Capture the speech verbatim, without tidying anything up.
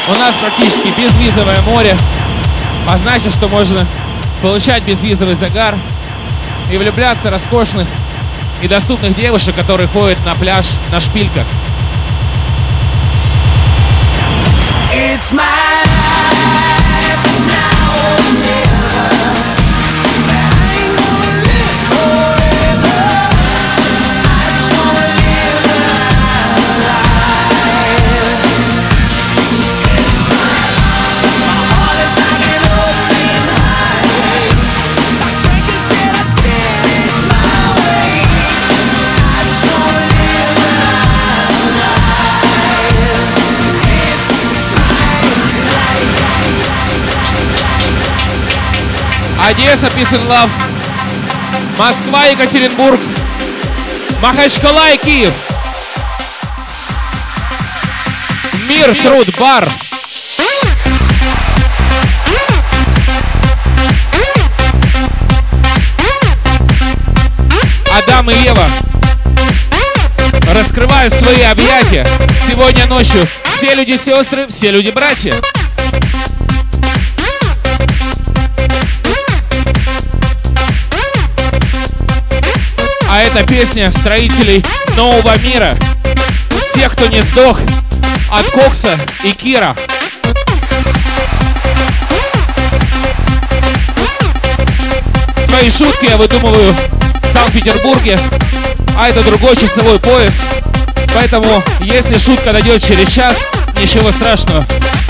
У нас практически безвизовое море, а значит, что можно получать безвизовый загар и влюбляться в роскошных и доступных девушек, которые ходят на пляж на шпильках. It's my life, it's now or never. I ain't gonna live forever. I just wanna live my life. It's my life. My heart is like an open highway. I think you said I did it my way. I just wanna live my life. It's Одесса, Peace and Love, Москва, Екатеринбург, Махачкала и Киев. Мир, труд, бар. Адам и Ева раскрывают свои объятия. Сегодня ночью все люди сестры, все люди братья. А это песня строителей нового мира. Тех, кто не сдох от Кокса и Кира. Свои шутки я выдумываю в Санкт-Петербурге, а это другой часовой пояс. Поэтому, если шутка дойдет через час, ничего страшного.